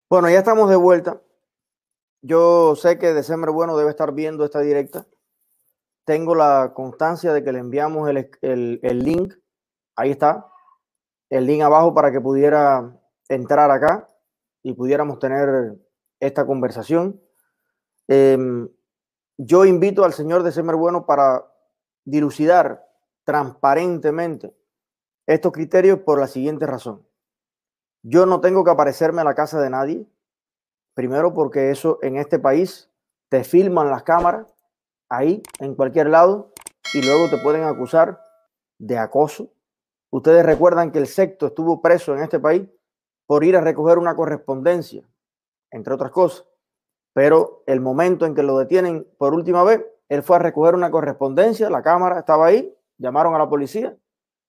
Bueno, ya estamos de vuelta. Yo sé que December Bueno debe estar viendo esta directa. Tengo la constancia de que le enviamos el link. Ahí está, el link abajo para que pudiera entrar acá y pudiéramos tener esta conversación. Eh, yo invito al señor December Bueno para dilucidar transparentemente estos criterios por la siguiente razón. Yo no tengo que aparecerme a la casa de nadie. Primero porque eso en este país te filman las cámaras ahí en cualquier lado y luego te pueden acusar de acoso. Ustedes recuerdan que el Sexto estuvo preso en este país por ir a recoger una correspondencia, entre otras cosas. Pero el momento en que lo detienen por última vez, él fue a recoger una correspondencia, la cámara estaba ahí, llamaron a la policía.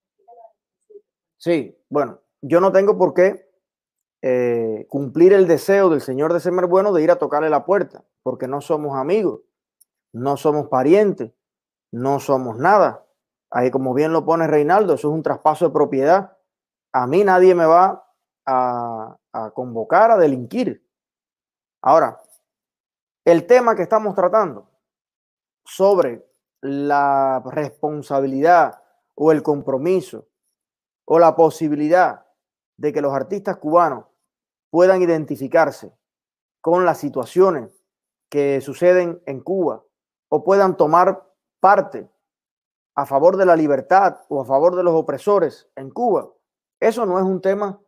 Sí, bueno, yo no tengo por qué cumplir el deseo del señor de Semer Bueno de ir a tocarle la puerta, porque no somos amigos, no somos parientes, no somos nada. Ahí, como bien lo pone Reinaldo, eso es un traspaso de propiedad. A mí nadie me va a convocar a delinquir. Ahora, el tema que estamos tratando sobre la responsabilidad o el compromiso o la posibilidad de que los artistas cubanos puedan identificarse con las situaciones que suceden en Cuba o puedan tomar parte a favor de la libertad o a favor de los opresores en Cuba. Eso no es un tema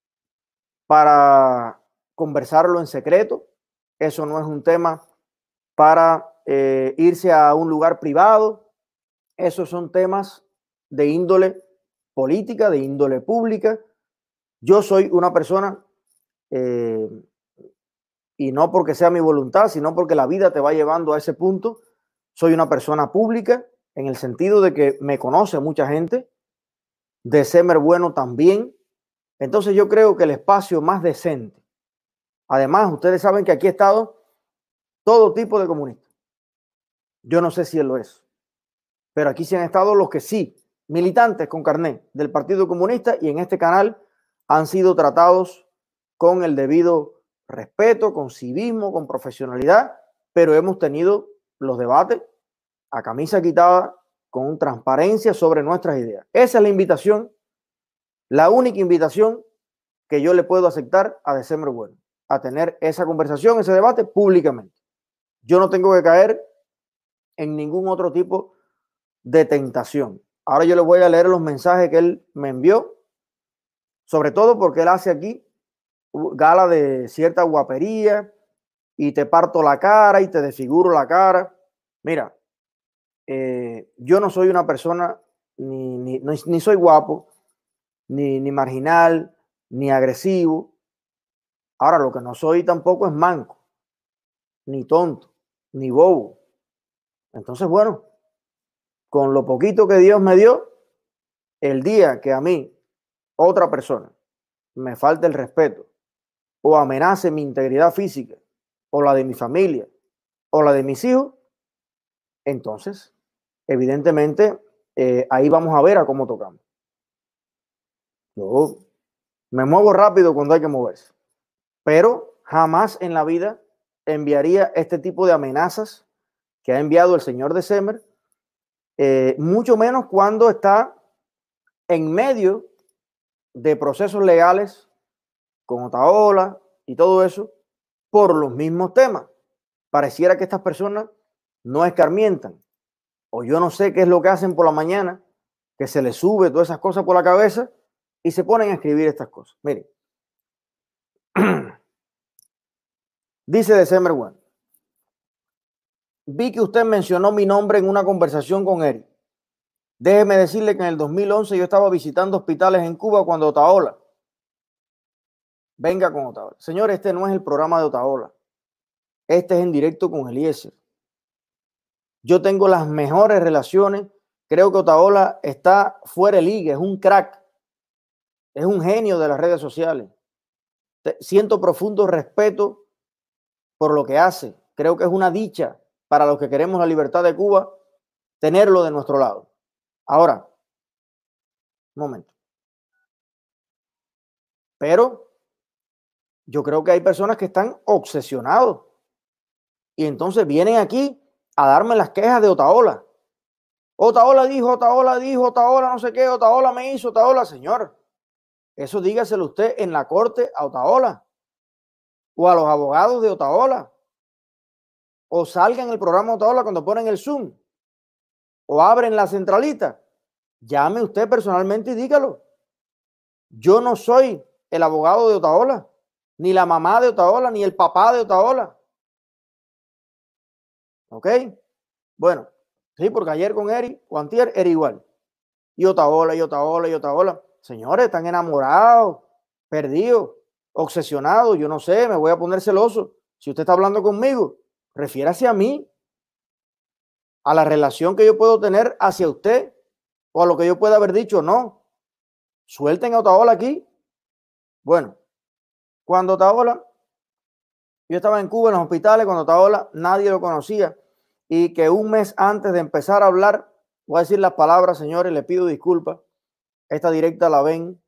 para conversarlo en secreto, eso no es un tema para irse a un lugar privado, esos son temas de índole política, de índole pública. Yo soy una persona eh, y no porque sea mi voluntad, sino porque la vida te va llevando a ese punto. Soy una persona pública en el sentido de que me conoce mucha gente, de Semer Bueno también. Entonces yo creo que el espacio más decente, además ustedes saben que aquí ha estado todo tipo de comunistas. Yo no sé si él lo es, pero aquí sí han estado los que sí, militantes con carnet del Partido Comunista y en este canal han sido tratados con el debido respeto, con civismo, con profesionalidad, pero hemos tenido los debates a camisa quitada con transparencia sobre nuestras ideas. Esa es la invitación, la única invitación que yo le puedo aceptar a December Bueno, a tener esa conversación, ese debate públicamente. Yo no tengo que caer en ningún otro tipo de tentación. Ahora yo le voy a leer los mensajes que él me envió, sobre todo porque él hace aquí gala de cierta guapería y te parto la cara y te desfiguro la cara. Mira, yo no soy una persona, ni soy guapo, ni marginal, ni agresivo. Ahora, lo que no soy tampoco es manco, ni tonto, ni bobo. Entonces, bueno, con lo poquito que Dios me dio, el día que a mí, otra persona, me falte el respeto o amenace mi integridad física o la de mi familia o la de mis hijos, entonces, evidentemente, ahí vamos a ver a cómo tocamos. Yo me muevo rápido cuando hay que moverse, pero jamás en la vida enviaría este tipo de amenazas que ha enviado el señor de Semer, mucho menos cuando está en medio de procesos legales con Otaola y todo eso por los mismos temas. Pareciera que estas personas no escarmientan, o yo no sé qué es lo que hacen por la mañana, que se les sube todas esas cosas por la cabeza y se ponen a escribir estas cosas. Miren, dice December Bueno, vi que usted mencionó mi nombre en una conversación con Eric. Déjeme decirle que en el 2011 yo estaba visitando hospitales en Cuba cuando Otaola. Venga con Otaola. Señor, este no es el programa de Otaola. Este es en directo con Eliezer. Yo tengo las mejores relaciones. Creo que Otaola está fuera de liga, es un crack, es un genio de las redes sociales. Siento profundo respeto por lo que hace. Creo que es una dicha para los que queremos la libertad de Cuba tenerlo de nuestro lado. Ahora, un momento. Pero yo creo que hay personas que están obsesionados y entonces vienen aquí a darme las quejas de Otaola. Otaola dijo, Otaola dijo, Otaola no sé qué, Otaola me hizo, Otaola, señor. Eso dígaselo usted en la corte a Otaola o a los abogados de Otaola, o salga en el programa Otaola cuando ponen el Zoom, o abren la centralita. Llame usted personalmente y dígalo. Yo no soy el abogado de Otaola, ni la mamá de Otaola, ni el papá de Otaola. ¿Ok? Bueno, sí, porque ayer con Eri o antier era igual. Y Otaola, y Otaola, y Otaola. Señores, están enamorados, perdidos, obsesionados. Yo no sé, me voy a poner celoso. Si usted está hablando conmigo, refiérase a mí, a la relación que yo puedo tener hacia usted o a lo que yo pueda haber dicho. No, suelten a Otaola aquí. Bueno, cuando Otaola, yo estaba en Cuba en los hospitales, cuando Otaola nadie lo conocía y que un mes antes de empezar a hablar, voy a decir las palabras, señores, le pido disculpas. Esta directa la ven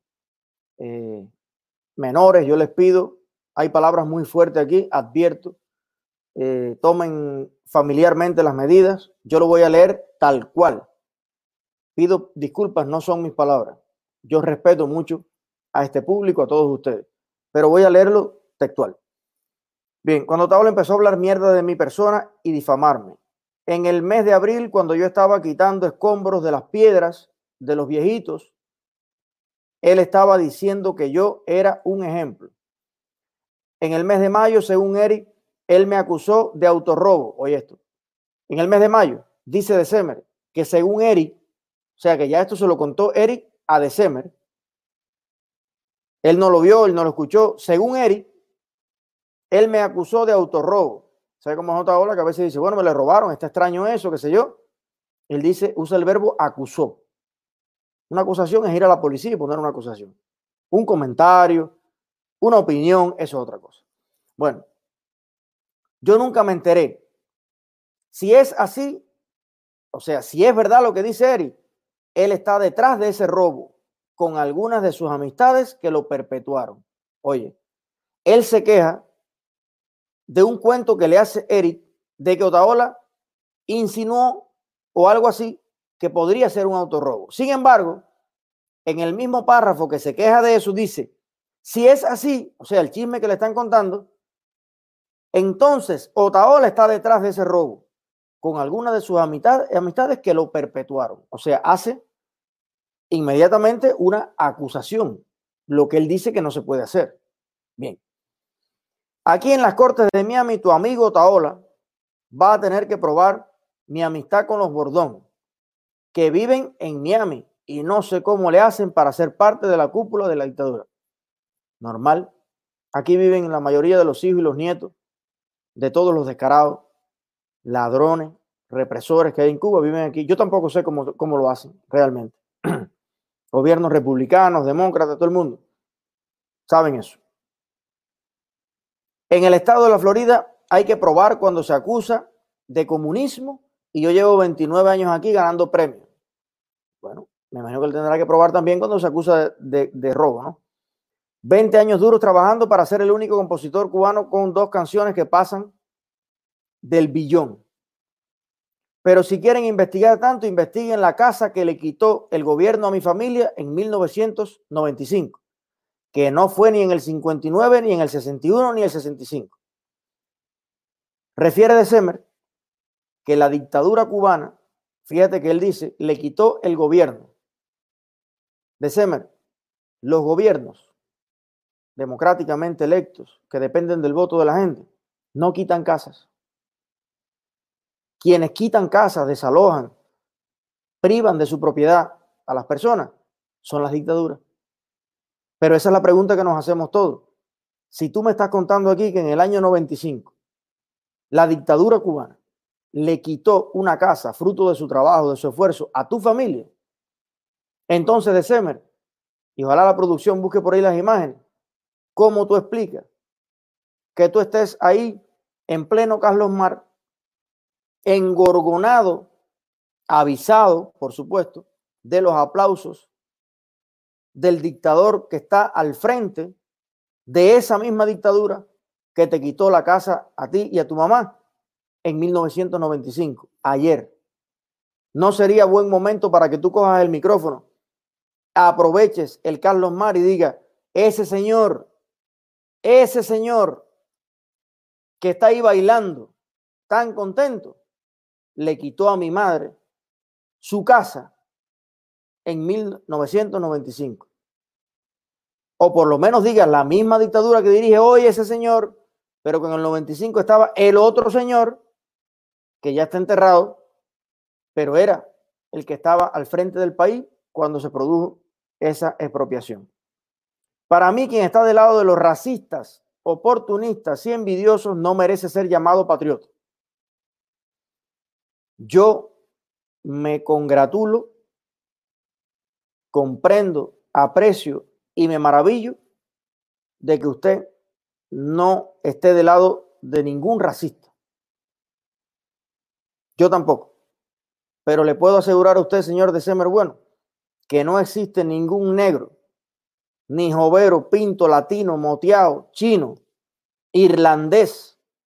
menores, yo les pido, hay palabras muy fuertes aquí, advierto, tomen familiarmente las medidas, yo lo voy a leer tal cual. Pido disculpas, no son mis palabras. Yo respeto mucho a este público, a todos ustedes, pero voy a leerlo textual. Bien, cuando Otaola empezó a hablar mierda de mi persona y difamarme, en el mes de abril, cuando yo estaba quitando escombros de las piedras de los viejitos, él estaba diciendo que yo era un ejemplo. En el mes de mayo, según Eric, él me acusó de autorrobo. Oye esto. En el mes de mayo, dice December, que según Eric, o sea que ya esto se lo contó Eric a December. Él no lo vio, él no lo escuchó. Según Eric, él me acusó de autorrobo. ¿Sabe cómo es Otaola? Que a veces dice, bueno, me le robaron, está extraño eso, qué sé yo. Él dice, usa el verbo acusó. Una acusación es ir a la policía y poner una acusación. Un comentario, una opinión, eso es otra cosa. Bueno, yo nunca me enteré. Si es así, o sea, si es verdad lo que dice Eric, él está detrás de ese robo con algunas de sus amistades que lo perpetuaron. Oye, él se queja de un cuento que le hace Eric de que Otaola insinuó o algo así que podría ser un autorrobo. Sin embargo, en el mismo párrafo que se queja de eso dice, si es así, o sea, el chisme que le están contando, entonces Otaola está detrás de ese robo con algunas de sus amistades que lo perpetuaron. O sea, hace inmediatamente una acusación, lo que él dice que no se puede hacer. Bien, aquí en las Cortes de Miami, tu amigo Otaola va a tener que probar mi amistad con los Bordón, que viven en Miami y no sé cómo le hacen para ser parte de la cúpula de la dictadura. Normal. Aquí viven la mayoría de los hijos y los nietos de todos los descarados, ladrones, represores que hay en Cuba, viven aquí. Yo tampoco sé cómo lo hacen realmente. Gobiernos republicanos, demócratas, todo el mundo saben eso. En el estado de la Florida hay que probar cuando se acusa de comunismo y yo llevo 29 años aquí ganando premios. Bueno, me imagino que él tendrá que probar también cuando se acusa de robo, ¿no? 20 años duros trabajando para ser el único compositor cubano con 2 canciones que pasan del billón. Pero si quieren investigar tanto, investiguen la casa que le quitó el gobierno a mi familia en 1995, que no fue ni en el 59, ni en el 61, ni el 65. Refiere December que la dictadura cubana, fíjate que él dice, le quitó el gobierno. December, los gobiernos democráticamente electos, que dependen del voto de la gente, no quitan casas. Quienes quitan casas, desalojan, privan de su propiedad a las personas, son las dictaduras. Pero esa es la pregunta que nos hacemos todos. Si tú me estás contando aquí que en el año 95 la dictadura cubana le quitó una casa fruto de su trabajo, de su esfuerzo a tu familia, entonces December, y ojalá la producción busque por ahí las imágenes, ¿cómo tú explicas que tú estés ahí en pleno Carlos Mar, engorgonado, avisado, por supuesto, de los aplausos del dictador que está al frente de esa misma dictadura que te quitó la casa a ti y a tu mamá en 1995, ayer. No sería buen momento para que tú cojas el micrófono, aproveches el Carlos Mar y diga, ese señor que está ahí bailando, tan contento, le quitó a mi madre su casa en 1995. O por lo menos diga la misma dictadura que dirige hoy ese señor, pero que en el 95 estaba el otro señor que ya está enterrado, pero era el que estaba al frente del país cuando se produjo esa expropiación. Para mí, quien está del lado de los racistas, oportunistas y envidiosos no merece ser llamado patriota. Yo me congratulo, comprendo, aprecio y me maravillo de que usted no esté del lado de ningún racista. Yo tampoco. Pero le puedo asegurar a usted, señor December Bueno, que no existe ningún negro, ni jovero, pinto, latino, moteado, chino, irlandés,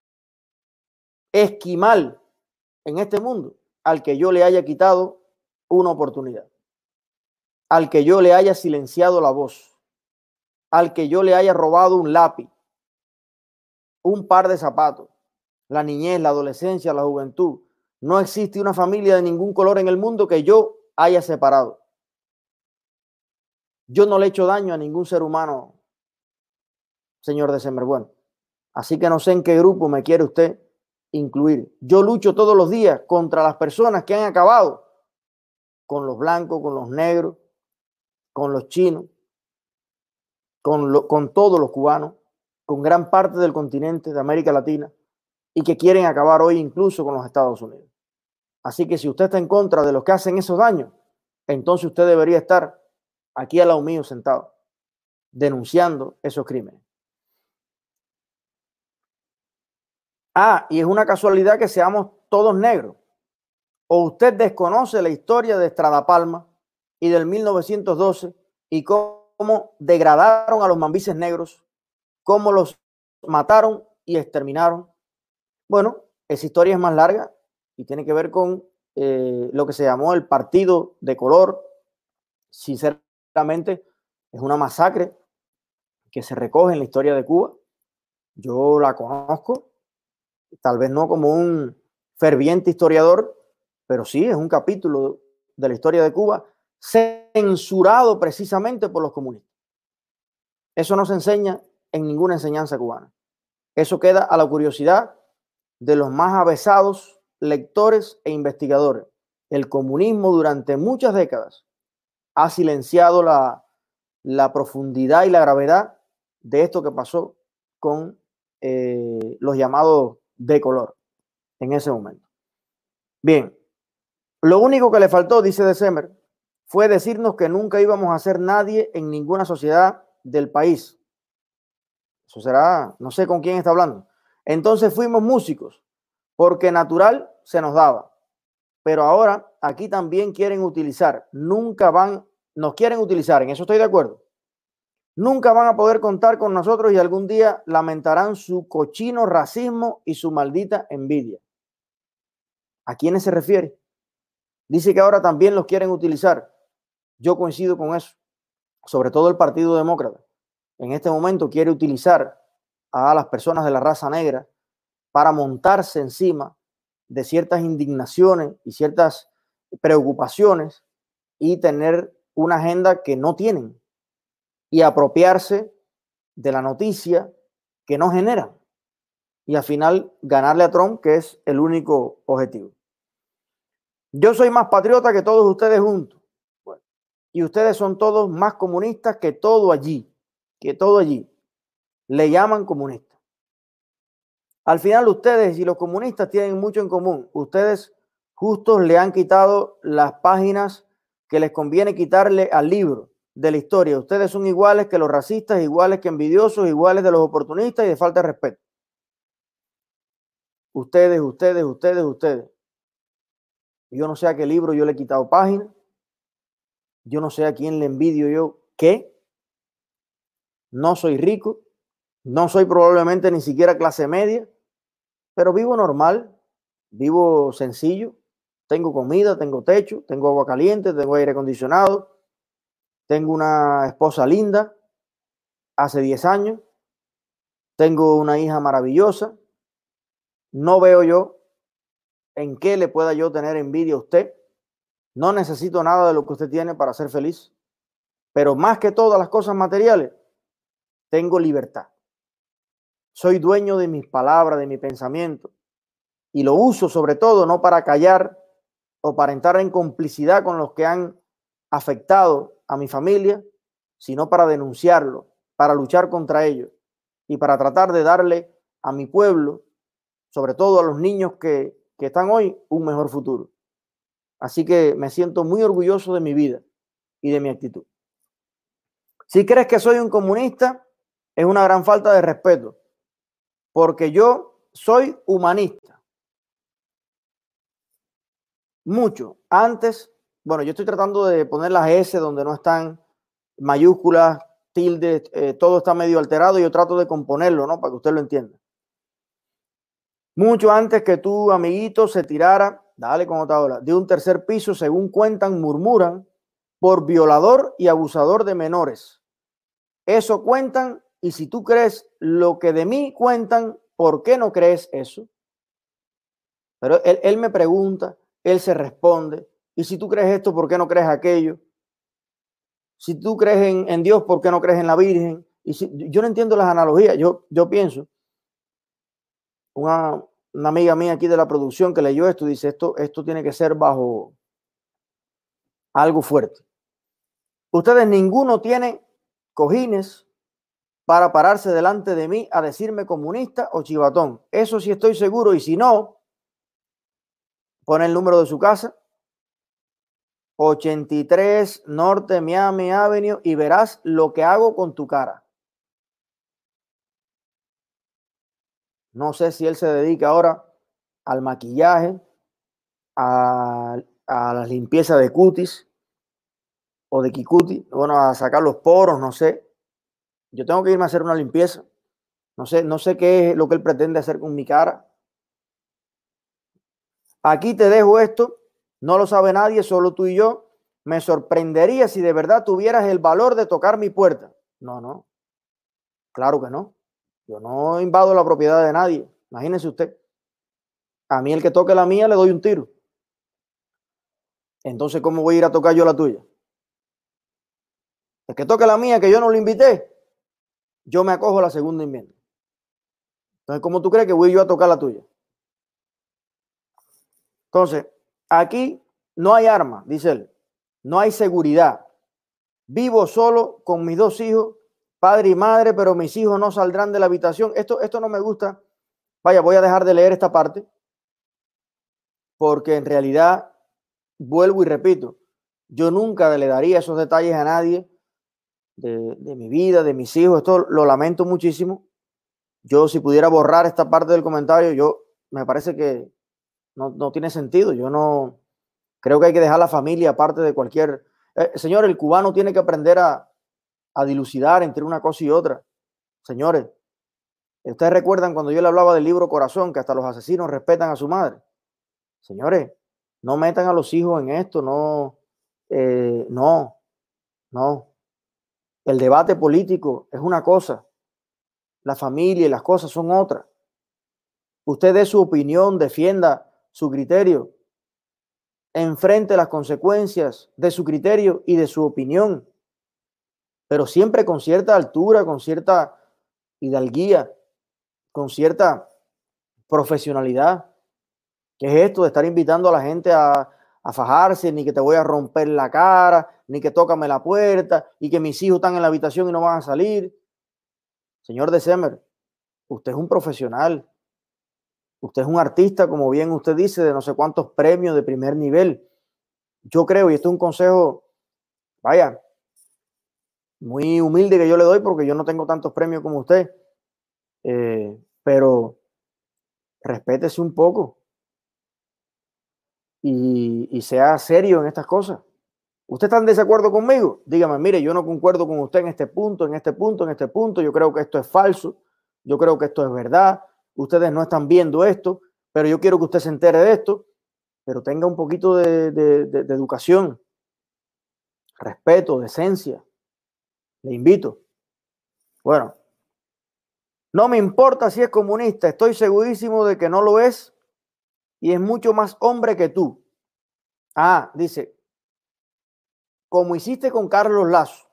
esquimal en este mundo al que yo le haya quitado una oportunidad, al que yo le haya silenciado la voz, al que yo le haya robado un lápiz, un par de zapatos, la niñez, la adolescencia, la juventud. No existe una familia de ningún color en el mundo que yo haya separado. Yo no le he hecho daño a ningún ser humano, señor December Bueno. Así que no sé en qué grupo me quiere usted incluir. Yo lucho todos los días contra las personas que han acabado con los blancos, con los negros, con los chinos, con todos los cubanos, con gran parte del continente de América Latina y que quieren acabar hoy incluso con los Estados Unidos. Así que si usted está en contra de los que hacen esos daños, entonces usted debería estar aquí al lado mío sentado, denunciando esos crímenes. Y es una casualidad que seamos todos negros. O usted desconoce la historia de Estrada Palma y del 1912 y cómo degradaron a los mambises negros, cómo los mataron y exterminaron. Bueno, esa historia es más larga y tiene que ver con lo que se llamó el Partido de Color. Sinceramente, es una masacre que se recoge en la historia de Cuba. Yo la conozco, tal vez no como un ferviente historiador, pero sí es un capítulo de la historia de Cuba censurado precisamente por los comunistas. Eso no se enseña en ninguna enseñanza cubana. Eso queda a la curiosidad de los más avesados lectores e investigadores. El comunismo durante muchas décadas ha silenciado la profundidad y la gravedad de esto que pasó con los llamados de color en ese momento. Bien, lo único que le faltó, dice December, fue decirnos que nunca íbamos a ser nadie en ninguna sociedad del país. Eso será, no sé con quién está hablando. Entonces fuimos músicos, porque natural se nos daba. Pero ahora aquí también quieren utilizar, nos quieren utilizar, en eso estoy de acuerdo. Nunca van a poder contar con nosotros y algún día lamentarán su cochino racismo y su maldita envidia. ¿A quiénes se refiere? Dice que ahora también los quieren utilizar. Yo coincido con eso. Sobre todo el Partido Demócrata. En este momento quiere utilizar a las personas de la raza negra para montarse encima de ciertas indignaciones y ciertas preocupaciones y tener una agenda que no tienen y apropiarse de la noticia que no generan y al final ganarle a Trump, que es el único objetivo. Yo soy más patriota que todos ustedes juntos. Bueno, y ustedes son todos más comunistas que todo allí. Le llaman comunistas. Al final ustedes y los comunistas tienen mucho en común. Ustedes justos le han quitado las páginas que les conviene quitarle al libro de la historia. Ustedes son iguales que los racistas, iguales que envidiosos, iguales de los oportunistas y de falta de respeto. Ustedes. Yo no sé a qué libro yo le he quitado páginas. Yo no sé a quién le envidio yo qué. No soy rico, No soy probablemente ni siquiera clase media, pero vivo normal, vivo sencillo. Tengo comida, tengo techo, tengo agua caliente, tengo aire acondicionado, tengo una esposa linda, hace 10 años, tengo una hija maravillosa. No veo yo en qué le pueda yo tener envidia a usted. No necesito nada de lo que usted tiene para ser feliz, pero más que todas las cosas materiales, tengo libertad. Soy dueño de mis palabras, de mi pensamiento, y lo uso sobre todo no para callar o para entrar en complicidad con los que han afectado a mi familia, sino para denunciarlo, para luchar contra ellos y para tratar de darle a mi pueblo, sobre todo a los niños que están hoy, un mejor futuro. Así que me siento muy orgulloso de mi vida y de mi actitud. Si crees que soy un comunista, es una gran falta de respeto, porque yo soy humanista. Mucho. Antes, bueno, yo estoy tratando de poner las S donde no están, mayúsculas, tildes, todo está medio alterado y yo trato de componerlo, ¿no? Para que usted lo entienda. Mucho antes que tu amiguito se tirara, dale con otra ola, de un tercer piso, según cuentan, murmuran, por violador y abusador de menores. Eso cuentan, y si tú crees lo que de mí cuentan, ¿por qué no crees eso? Pero él me pregunta, él se responde, y si tú crees esto, ¿por qué no crees aquello? Si tú crees en Dios, ¿por qué no crees en la Virgen? Y si, yo no entiendo las analogías. Yo pienso, una amiga mía aquí de la producción que leyó esto, dice, esto tiene que ser bajo algo fuerte. Ustedes ninguno tiene cojines para pararse delante de mí a decirme comunista o chivatón. Eso sí estoy seguro, y si no, pone el número de su casa, 83 Norte Miami Avenue, y verás lo que hago con tu cara. No sé si él se dedica ahora al maquillaje, a la limpieza de cutis o de kikuti, bueno, a sacar los poros, no sé. Yo tengo que irme a hacer una limpieza. No sé qué es lo que él pretende hacer con mi cara. Aquí te dejo esto, no lo sabe nadie, solo tú y yo. Me sorprendería si de verdad tuvieras el valor de tocar mi puerta. No, claro que no. Yo no invado la propiedad de nadie. Imagínese usted. A mí el que toque la mía le doy un tiro. Entonces, ¿cómo voy a ir a tocar yo la tuya? El que toque la mía, que yo no lo invité, yo me acojo a la segunda enmienda. Entonces, ¿cómo tú crees que voy yo a tocar la tuya? Entonces, aquí no hay arma, dice él. No hay seguridad. Vivo solo con mis 2 hijos, padre y madre, pero mis hijos no saldrán de la habitación. Esto no me gusta. Vaya, voy a dejar de leer esta parte, porque en realidad, vuelvo y repito, yo nunca le daría esos detalles a nadie de mi vida, de mis hijos. Esto lo lamento muchísimo. Yo, si pudiera borrar esta parte del comentario, me parece que no tiene sentido. Yo no creo que hay que dejar la familia aparte de cualquier... señor, el cubano tiene que aprender a dilucidar entre una cosa y otra. Señores, ustedes recuerdan cuando yo le hablaba del libro Corazón, que hasta los asesinos respetan a su madre. Señores, no metan a los hijos en esto, no. El debate político es una cosa, la familia y las cosas son otras. Usted dé su opinión, defienda su criterio, enfrente las consecuencias de su criterio y de su opinión, pero siempre con cierta altura, con cierta hidalguía, con cierta profesionalidad. ¿Qué es esto de estar invitando a la gente a fajarse, ni que te voy a romper la cara, ni que tócame la puerta, y que mis hijos están en la habitación y no van a salir? Señor de Semer, usted es un profesional, usted es un artista, como bien usted dice, de no sé cuántos premios de primer nivel. Yo creo, y esto es un consejo, vaya, muy humilde que yo le doy, porque yo no tengo tantos premios como usted, pero respétese un poco y sea serio en estas cosas. ¿Usted está en desacuerdo conmigo? Dígame, mire, yo no concuerdo con usted en este punto, en este punto, en este punto. Yo creo que esto es falso. Yo creo que esto es verdad. Ustedes no están viendo esto, pero yo quiero que usted se entere de esto, pero tenga un poquito de educación, respeto, decencia. Le invito. Bueno, no me importa si es comunista, estoy segurísimo de que no lo es y es mucho más hombre que tú. Ah, dice, como hiciste con Carlos Lazo,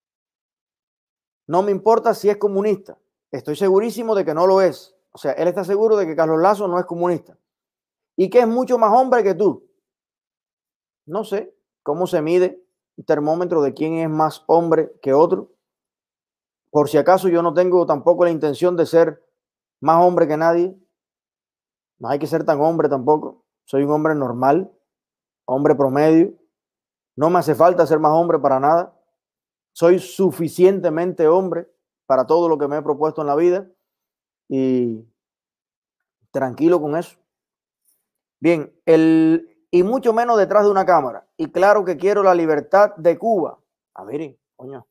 no me importa si es comunista, estoy segurísimo de que no lo es. O sea, él está seguro de que Carlos Lazo no es comunista y que es mucho más hombre que tú. No sé cómo se mide el termómetro de quién es más hombre que otro. Por si acaso yo no tengo tampoco la intención de ser más hombre que nadie. No hay que ser tan hombre tampoco. Soy un hombre normal, hombre promedio. No me hace falta ser más hombre para nada. Soy suficientemente hombre para todo lo que me he propuesto en la vida y tranquilo con eso. Bien, y mucho menos detrás de una cámara. Y claro que quiero la libertad de Cuba. A ver, coño.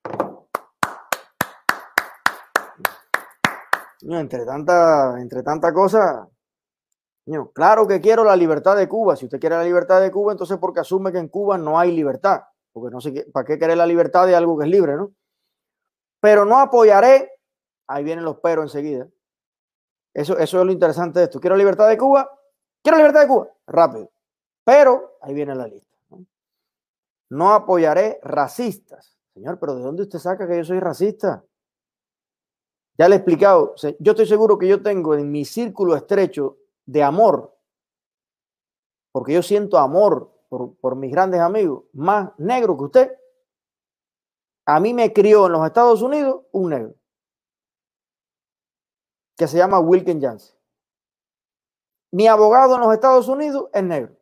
Entre tanta cosa, claro que quiero la libertad de Cuba. Si usted quiere la libertad de Cuba, entonces porque asume que en Cuba no hay libertad. Porque no sé para qué querer la libertad de algo que es libre, ¿no? Pero no apoyaré, ahí vienen los peros enseguida. Eso es lo interesante de esto. ¿Quiero libertad de Cuba? ¿Quiero libertad de Cuba? Rápido. Pero ahí viene la lista. No apoyaré racistas. Señor, pero ¿de dónde usted saca que yo soy racista? Ya le he explicado. Yo estoy seguro que yo tengo en mi círculo estrecho de amor, porque yo siento amor por mis grandes amigos, más negro que usted. A mí me crió en los Estados Unidos un negro que se llama Wilkin Jansen. Mi abogado en los Estados Unidos es negro.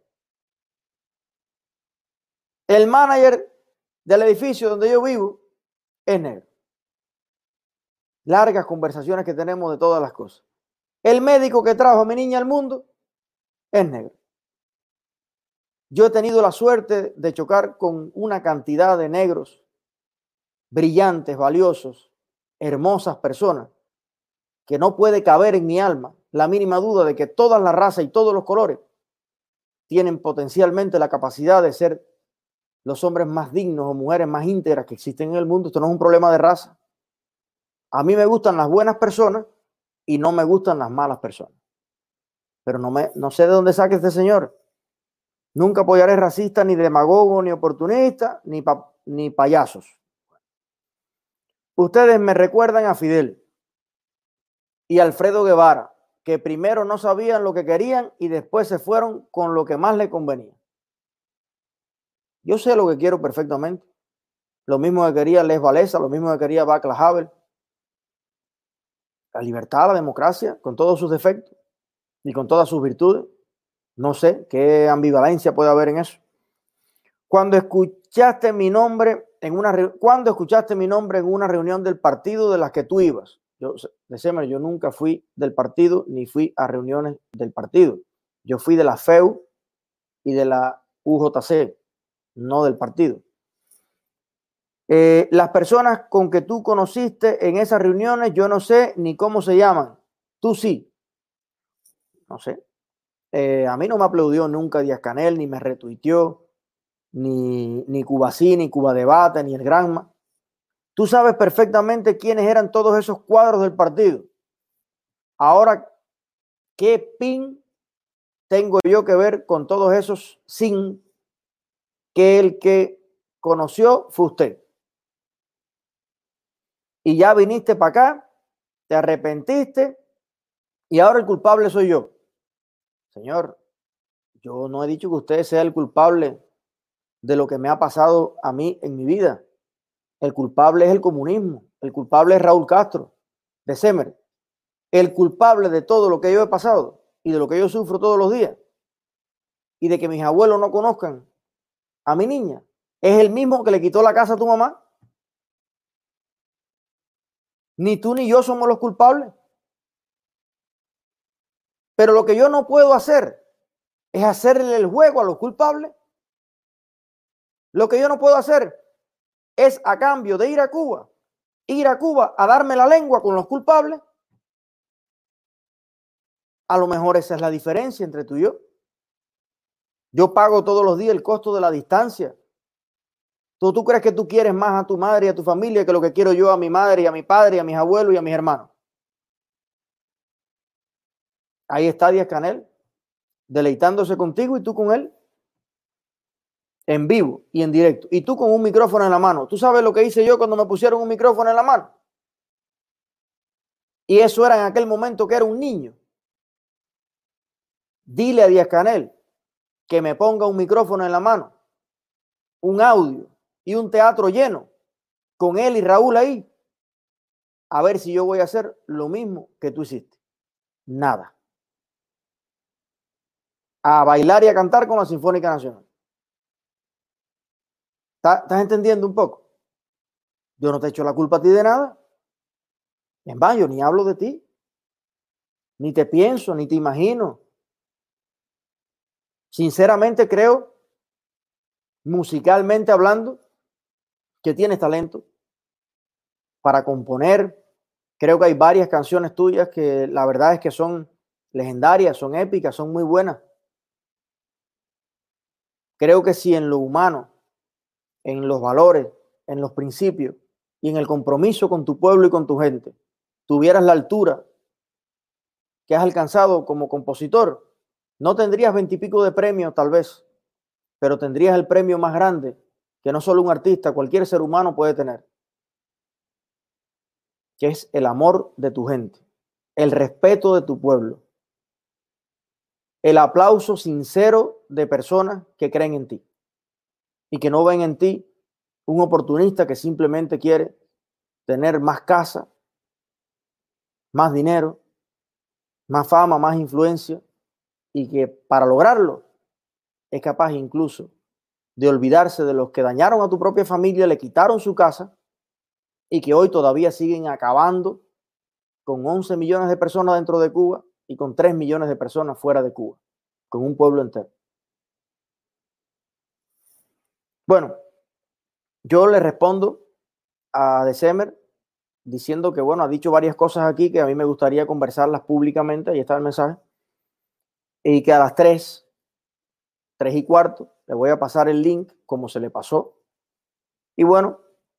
El manager del edificio donde yo vivo es negro. Largas conversaciones que tenemos de todas las cosas. El médico que trajo a mi niña al mundo es negro. Yo he tenido la suerte de chocar con una cantidad de negros brillantes, valiosos, hermosas personas, que no puede caber en mi alma la mínima duda de que todas las razas y todos los colores tienen potencialmente la capacidad de ser los hombres más dignos o mujeres más íntegras que existen en el mundo. Esto no es un problema de raza. A mí me gustan las buenas personas y no me gustan las malas personas. Pero no sé de dónde saque este señor. Nunca apoyaré racistas, ni demagogos, ni oportunistas, ni payasos. Ustedes me recuerdan a Fidel y Alfredo Guevara, que primero no sabían lo que querían y después se fueron con lo que más les convenía. Yo sé lo que quiero perfectamente. Lo mismo que quería Lech Walesa, lo mismo que quería Václav Havel. La libertad, la democracia, con todos sus defectos y con todas sus virtudes. No sé qué ambivalencia puede haber en eso. Cuando escuchaste mi nombre en una reunión del partido de las que tú ibas. Yo nunca fui del partido ni fui a reuniones del partido. Yo fui de la FEU y de la UJC, no del partido. Las personas con que tú conociste en esas reuniones, yo no sé ni cómo se llaman. Tú sí. No sé. A mí no me aplaudió nunca Díaz-Canel, ni me retuiteó, ni Cubasí, ni Cuba Debate, ni el Granma. Tú sabes perfectamente quiénes eran todos esos cuadros del partido. Ahora, ¿qué pin tengo yo que ver con todos esos sin que el que conoció fue usted? Y ya viniste para acá, te arrepentiste y ahora el culpable soy yo. Señor, yo no he dicho que usted sea el culpable de lo que me ha pasado a mí en mi vida. El culpable es el comunismo. El culpable es Raúl Castro, de Semer. El culpable de todo lo que yo he pasado y de lo que yo sufro todos los días y de que mis abuelos no conozcan a mi niña es el mismo que le quitó la casa a tu mamá. Ni tú ni yo somos los culpables. Pero lo que yo no puedo hacer es hacerle el juego a los culpables. Lo que yo no puedo hacer es, a cambio de ir a Cuba a darme la lengua con los culpables. A lo mejor esa es la diferencia entre tú y yo. Yo pago todos los días el costo de la distancia. ¿Tú crees que tú quieres más a tu madre y a tu familia que lo que quiero yo a mi madre y a mi padre y a mis abuelos y a mis hermanos? Ahí está Díaz-Canel, deleitándose contigo y tú con él, en vivo y en directo. Y tú con un micrófono en la mano. ¿Tú sabes lo que hice yo cuando me pusieron un micrófono en la mano? Y eso era en aquel momento que era un niño. Dile a Díaz-Canel que me ponga un micrófono en la mano, un audio y un teatro lleno, con él y Raúl ahí, a ver si yo voy a hacer lo mismo que tú hiciste. Nada. A bailar y a cantar con la Sinfónica Nacional. ¿Estás entendiendo un poco? Yo no te echo la culpa a ti de nada. En vano, yo ni hablo de ti, ni te pienso, ni te imagino. Sinceramente creo, musicalmente hablando, que tienes talento para componer. Creo que hay varias canciones tuyas que la verdad es que son legendarias, son épicas, son muy buenas. Creo que si en lo humano, en los valores, en los principios y en el compromiso con tu pueblo y con tu gente, tuvieras la altura que has alcanzado como compositor, no tendrías 20 y pico de premios tal vez, pero tendrías el premio más grande que no solo un artista, cualquier ser humano puede tener, que es el amor de tu gente, el respeto de tu pueblo, el aplauso sincero de personas que creen en ti y que no ven en ti un oportunista que simplemente quiere tener más casa, más dinero, más fama, más influencia, y que para lograrlo es capaz incluso de olvidarse de los que dañaron a tu propia familia, le quitaron su casa y que hoy todavía siguen acabando con 11 millones de personas dentro de Cuba y con 3 millones de personas fuera de Cuba, con un pueblo entero. Bueno, yo le respondo a December diciendo que, bueno, ha dicho varias cosas aquí que a mí me gustaría conversarlas públicamente, ahí está el mensaje, y que a las 3:15, le voy a pasar el link como se le pasó. Y bueno,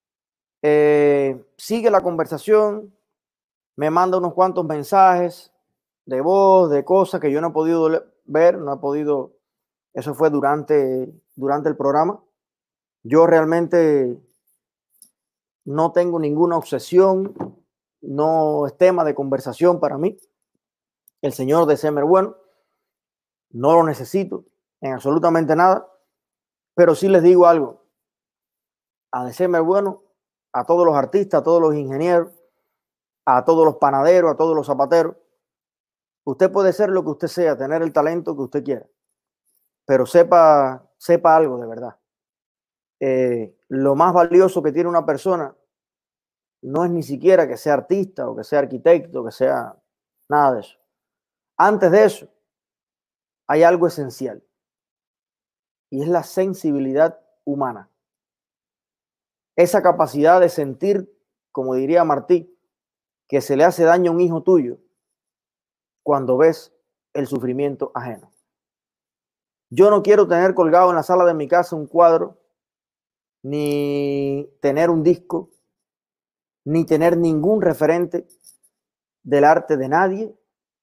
sigue la conversación, me manda unos cuantos mensajes de voz, de cosas que yo no he podido ver, no he podido, eso fue durante el programa. Yo realmente no tengo ninguna obsesión, no es tema de conversación para mí. El señor December Bueno, no lo necesito en absolutamente nada, pero sí les digo algo. A December Bueno, a todos los artistas, a todos los ingenieros, a todos los panaderos, a todos los zapateros, usted puede ser lo que usted sea, tener el talento que usted quiera, pero sepa algo de verdad. Lo más valioso que tiene una persona no es ni siquiera que sea artista o que sea arquitecto, que sea nada de eso. Antes de eso, hay algo esencial y es la sensibilidad humana. Esa capacidad de sentir, como diría Martí, que se le hace daño a un hijo tuyo cuando ves el sufrimiento ajeno. Yo no quiero tener colgado en la sala de mi casa un cuadro, ni tener un disco, ni tener ningún referente del arte de nadie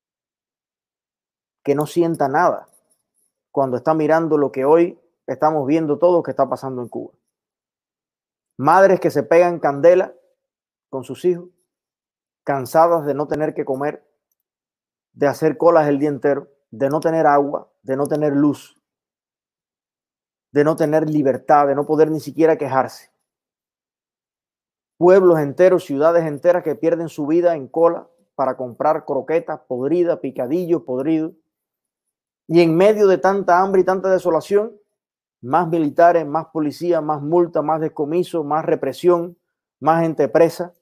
que no sienta nada cuando está mirando lo que hoy estamos viendo todos que está pasando en Cuba. Madres que se pegan candela con sus hijos, cansadas de no tener que comer, de hacer colas el día entero, de no tener agua, de no tener luz, de no tener libertad, de no poder ni siquiera quejarse. Pueblos enteros, ciudades enteras que pierden su vida en cola para comprar croquetas podridas, picadillos podridos. Y en medio de tanta hambre y tanta desolación, más militares, más policías, más multa, más descomiso, más represión, más gente presa.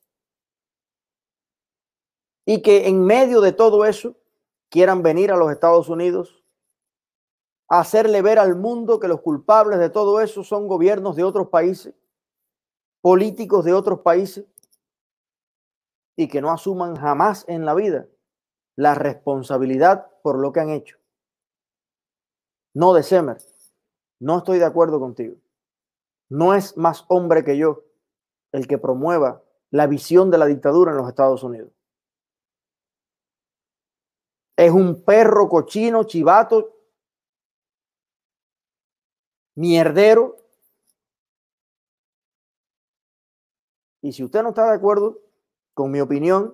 Y que en medio de todo eso quieran venir a los Estados Unidos a hacerle ver al mundo que los culpables de todo eso son gobiernos de otros países, políticos de otros países, y que no asuman jamás en la vida la responsabilidad por lo que han hecho. No December, no estoy de acuerdo contigo. No es más hombre que yo el que promueva la visión de la dictadura en los Estados Unidos. Es un perro cochino, chivato, mierdero. Y si usted no está de acuerdo con mi opinión,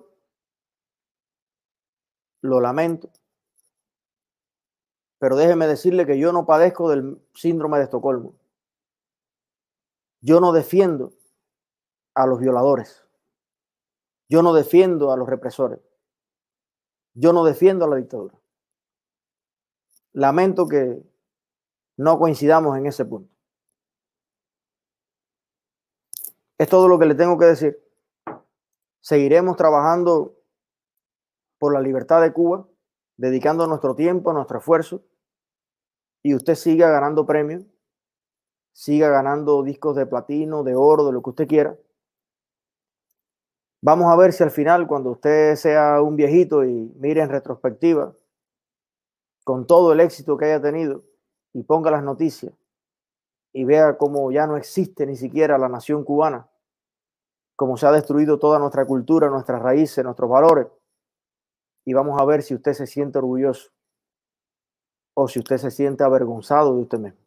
lo lamento. Pero déjeme decirle que yo no padezco del síndrome de Estocolmo. Yo no defiendo a los violadores. Yo no defiendo a los represores. Yo no defiendo a la dictadura. Lamento que no coincidamos en ese punto. Es todo lo que le tengo que decir. Seguiremos trabajando por la libertad de Cuba, dedicando nuestro tiempo, nuestro esfuerzo, y usted siga ganando premios, siga ganando discos de platino, de oro, de lo que usted quiera. Vamos a ver si al final, cuando usted sea un viejito y mire en retrospectiva, con todo el éxito que haya tenido, y ponga las noticias y vea cómo ya no existe ni siquiera la nación cubana, cómo se ha destruido toda nuestra cultura, nuestras raíces, nuestros valores, y vamos a ver si usted se siente orgulloso o si usted se siente avergonzado de usted mismo.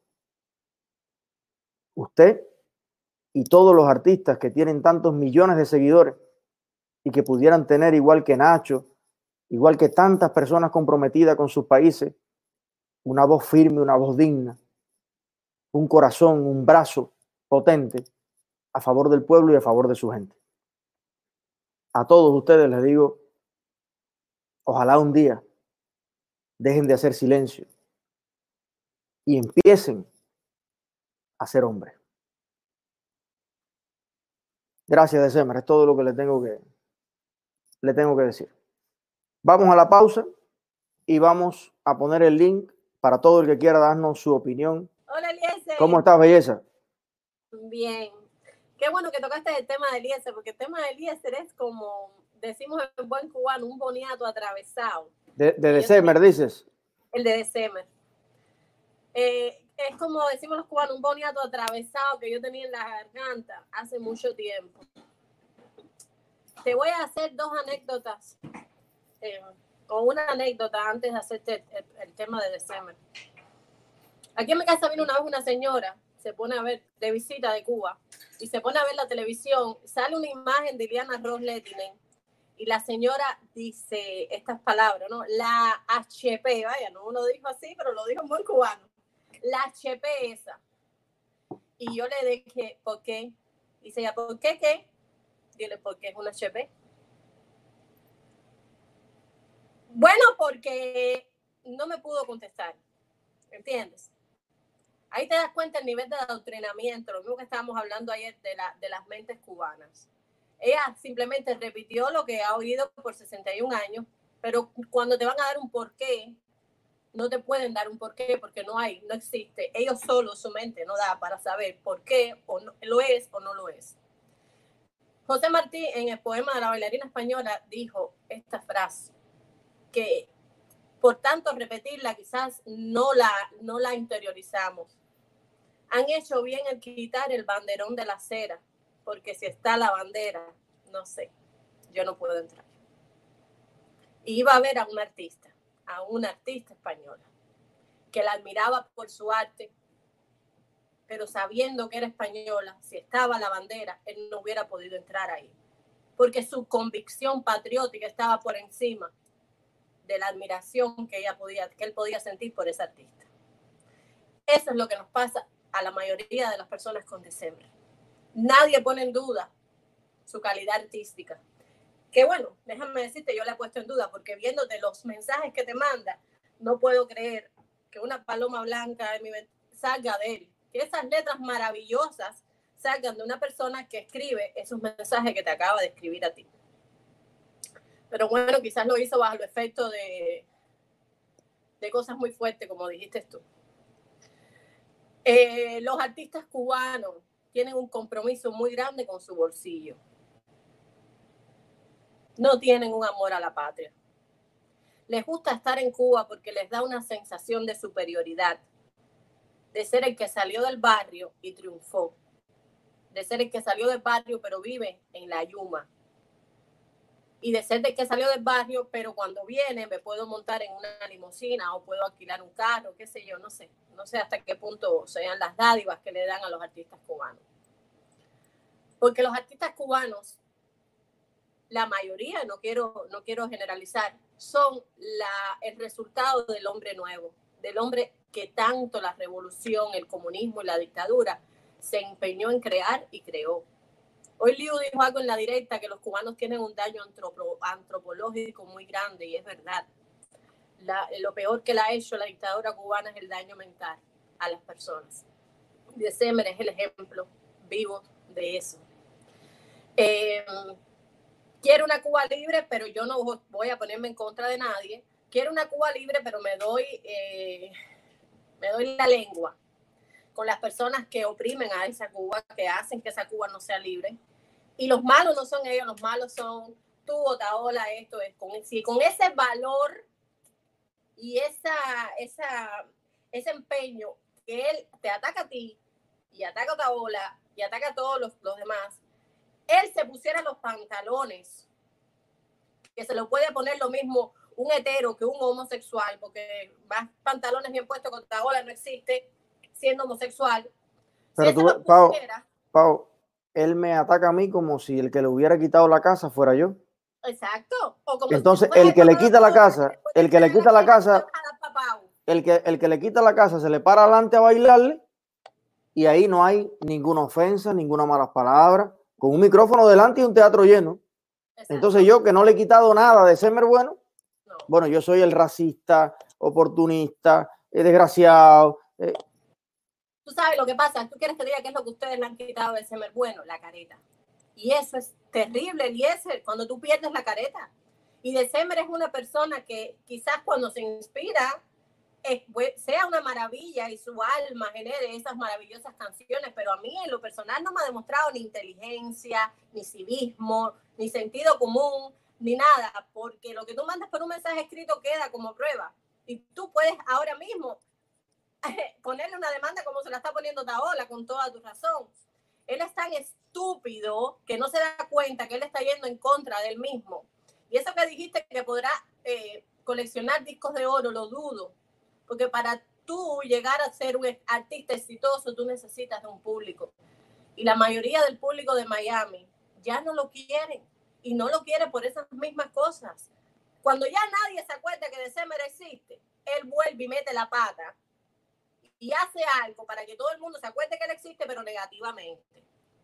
Usted y todos los artistas que tienen tantos millones de seguidores y que pudieran tener, igual que Nacho, igual que tantas personas comprometidas con sus países, una voz firme, una voz digna, un corazón, un brazo potente a favor del pueblo y a favor de su gente. A todos ustedes les digo, ojalá un día dejen de hacer silencio y empiecen a ser hombres. Gracias, December, es todo lo que le tengo que decir. Vamos a la pausa y vamos a poner el link para todo el que quiera darnos su opinión. Hola, Eliezer. ¿Cómo estás, belleza? Bien. Qué bueno que tocaste el tema de Eliezer, porque el tema de Eliezer es como decimos en buen cubano, un boniato atravesado. De December, dices. El de December. Es como decimos los cubanos, un boniato atravesado que yo tenía en la garganta hace mucho tiempo. Te voy a hacer dos anécdotas, o una anécdota antes de hacerte el tema de December. Aquí en mi casa vino una vez una señora, se pone a ver de visita de Cuba, y se pone a ver la televisión, sale una imagen de Iliana Ross Lehtinen, y la señora dice estas palabras, ¿no? La HP, vaya, no lo dijo así, pero lo dijo muy cubano. La HP esa. Y yo le dije, ¿por qué? Dice ella, ¿por qué qué? Dile, porque es una HP. Bueno, porque no me pudo contestar. ¿Entiendes? Ahí te das cuenta el nivel de adoctrinamiento, lo mismo que estábamos hablando ayer de las mentes cubanas. Ella simplemente repitió lo que ha oído por 61 años, pero cuando te van a dar un porqué, no te pueden dar un porqué porque no existe. Ellos solos, su mente no da para saber por qué o no, lo es o no lo es. José Martí, en el poema de la bailarina española, dijo esta frase, que por tanto repetirla quizás no la interiorizamos. Han hecho bien el quitar el banderón de la acera, porque si está la bandera, no sé, yo no puedo entrar. Y iba a ver a una artista española, que la admiraba por su arte, pero sabiendo que era española, si estaba la bandera, él no hubiera podido entrar ahí, porque su convicción patriótica estaba por encima de la admiración que él podía sentir por esa artista. Eso es lo que nos pasa a la mayoría de las personas con December. Nadie pone en duda su calidad artística. Que bueno, déjame decirte, yo la he puesto en duda, porque viéndote los mensajes que te manda, no puedo creer que una paloma blanca salga de él. Que esas letras maravillosas salgan de una persona que escribe esos mensajes que te acaba de escribir a ti. Pero bueno, quizás lo hizo bajo el efecto de cosas muy fuertes, como dijiste tú. Los artistas cubanos tienen un compromiso muy grande con su bolsillo. No tienen un amor a la patria. les gusta estar en Cuba porque les da una sensación de superioridad, de ser el que salió del barrio y triunfó, de ser el que salió del barrio pero vive en la Yuma, y de ser el que salió del barrio pero cuando viene me puedo montar en una limusina o puedo alquilar un carro, qué sé yo, no sé hasta qué punto sean las dádivas que le dan a los artistas cubanos. Porque los artistas cubanos, la mayoría, no quiero generalizar, son el resultado del hombre nuevo, del hombre que tanto la revolución, el comunismo y la dictadura se empeñó en crear y creó. Hoy Liu dijo algo en la directa, que los cubanos tienen un daño antropológico muy grande, y es verdad. Lo peor que le ha hecho la dictadura cubana es el daño mental a las personas. December es el ejemplo vivo de eso. Quiero una Cuba libre, pero yo no voy a ponerme en contra de nadie. Quiero una Cuba libre, pero me doy la lengua con las personas que oprimen a esa Cuba, que hacen que esa Cuba no sea libre. Y los malos no son ellos, los malos son tú, Otaola, esto es con ese valor y ese empeño que él te ataca a ti y ataca a Otaola y ataca a todos los demás, él se pusiera los pantalones, que se lo puede poner lo mismo un hetero que un homosexual, porque más pantalones bien puestos que Otaola no existe siendo homosexual. Pero si tú, Pau, él me ataca a mí como si el que le hubiera quitado la casa fuera yo. Exacto. O como entonces si el que le quita la casa, el que le quita la casa, el que le quita la casa se le para adelante a bailarle, y ahí no hay ninguna ofensa, ninguna mala palabra, con un micrófono delante y un teatro lleno. Exacto. Entonces yo, que no le he quitado nada de Semer Bueno, no. Bueno, yo soy el racista, oportunista, desgraciado. Tú sabes lo que pasa, tú quieres que diga qué es lo que ustedes le han quitado de Semer Bueno, la careta. Y eso es terrible, Eliezer, cuando tú pierdes la careta. Y December es una persona que quizás cuando se inspira sea una maravilla y su alma genere esas maravillosas canciones, pero a mí en lo personal no me ha demostrado ni inteligencia, ni civismo, ni sentido común, ni nada, porque lo que tú mandas por un mensaje escrito queda como prueba. Y tú puedes ahora mismo ponerle una demanda como se la está poniendo Otaola, con toda tu razón. Él es tan estúpido que no se da cuenta que él está yendo en contra de él mismo. Y eso que dijiste que podrá coleccionar discos de oro, lo dudo. Porque para tú llegar a ser un artista exitoso, tú necesitas de un público. Y la mayoría del público de Miami ya no lo quieren. Y no lo quiere por esas mismas cosas. Cuando ya nadie se acuerda que December existe, él vuelve y mete la pata y hace algo para que todo el mundo se acuerde que él existe, pero negativamente.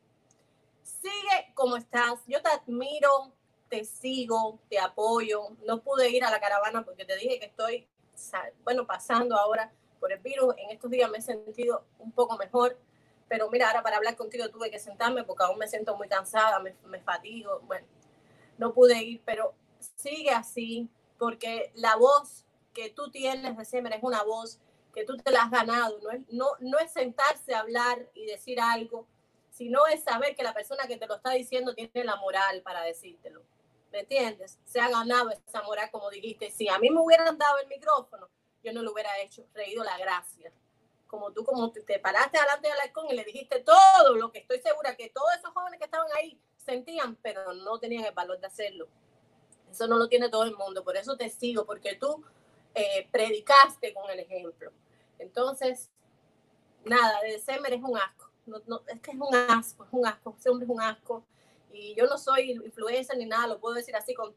Sigue como estás. Yo te admiro, te sigo, te apoyo. No pude ir a la caravana porque te dije que estoy, pasando ahora por el virus. En estos días me he sentido un poco mejor, pero mira, ahora para hablar contigo tuve que sentarme porque aún me siento muy cansada, me fatigo. Bueno, no pude ir, pero sigue así, porque la voz que tú tienes, December, es una voz que tú te la has ganado. No es sentarse a hablar y decir algo, sino es saber que la persona que te lo está diciendo tiene la moral para decírtelo. ¿Me entiendes? Se ha ganado esa moral, como dijiste. Si a mí me hubieran dado el micrófono, yo no lo hubiera reído la gracia. Como tú, como te paraste delante del halcón y le dijiste todo lo que estoy segura que todos esos jóvenes que estaban ahí sentían, pero no tenían el valor de hacerlo. Eso no lo tiene todo el mundo. Por eso te sigo, porque tú predicaste con el ejemplo. Entonces, nada, de December es un asco. Es que es un asco. Ese hombre es un asco. Y yo no soy influencer ni nada, lo puedo decir así con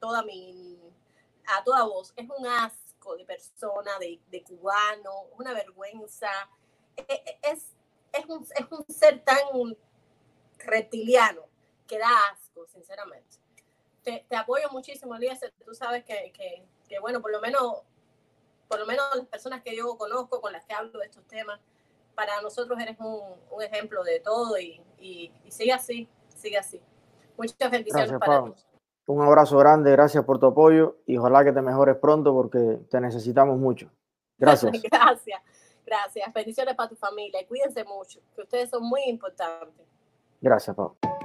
a toda voz. Es un asco de persona, de cubano, una vergüenza. Es un ser tan reptiliano que da asco, sinceramente. Te apoyo muchísimo, Eliezer. Tú sabes que bueno, por lo menos las personas que yo conozco, con las que hablo de estos temas, para nosotros eres un ejemplo de todo y sigue así, sigue así. Muchas bendiciones. Gracias, para ti. Un abrazo grande, gracias por tu apoyo y ojalá que te mejores pronto porque te necesitamos mucho. Gracias. Gracias. Bendiciones para tu familia y cuídense mucho, que ustedes son muy importantes. Gracias, Pau.